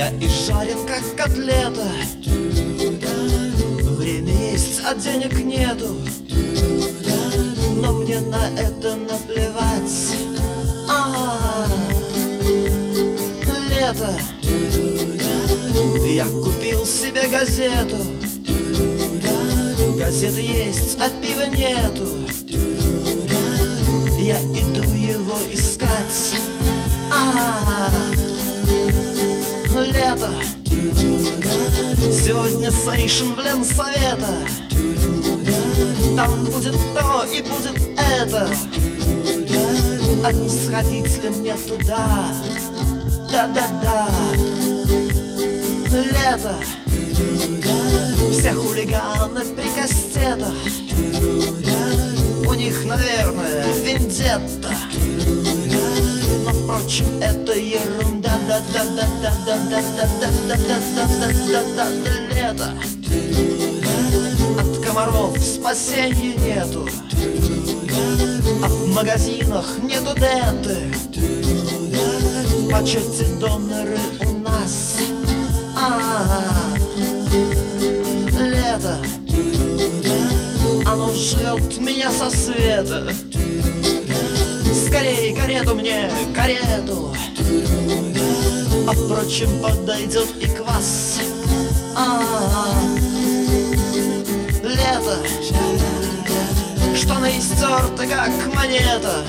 Я и жарен, как котлета. Время есть, а денег нету. Но мне на это наплевать. Лето. Я купил себе газету. Газеты есть, а пива нету. Я иду его искать. Лето. Сегодня сейшн в Ленсовета. Там будет то и будет это. А не сходить ли мне туда? Да-да-да. Лето. Все хулиганы при кастетах. У них, наверное, вендетта. Но, впрочем, это ерунда. Лето. От комаров спасения нету. А в магазинах нету денты. В почете доноры у нас. Лето. Оно жрет меня со света. Скорей карету мне, карету. А впрочем, подойдет и квас. Лето. Штаны истерты, как монета.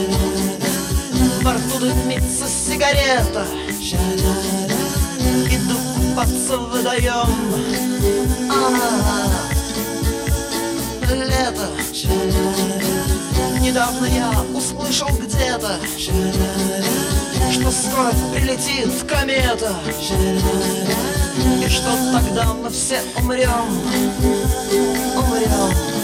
Во рту дымится сигарета. Иду купаться в водоем. Лето. Недавно я услышал где-то, что скоро прилетит комета. И что тогда мы все умрем.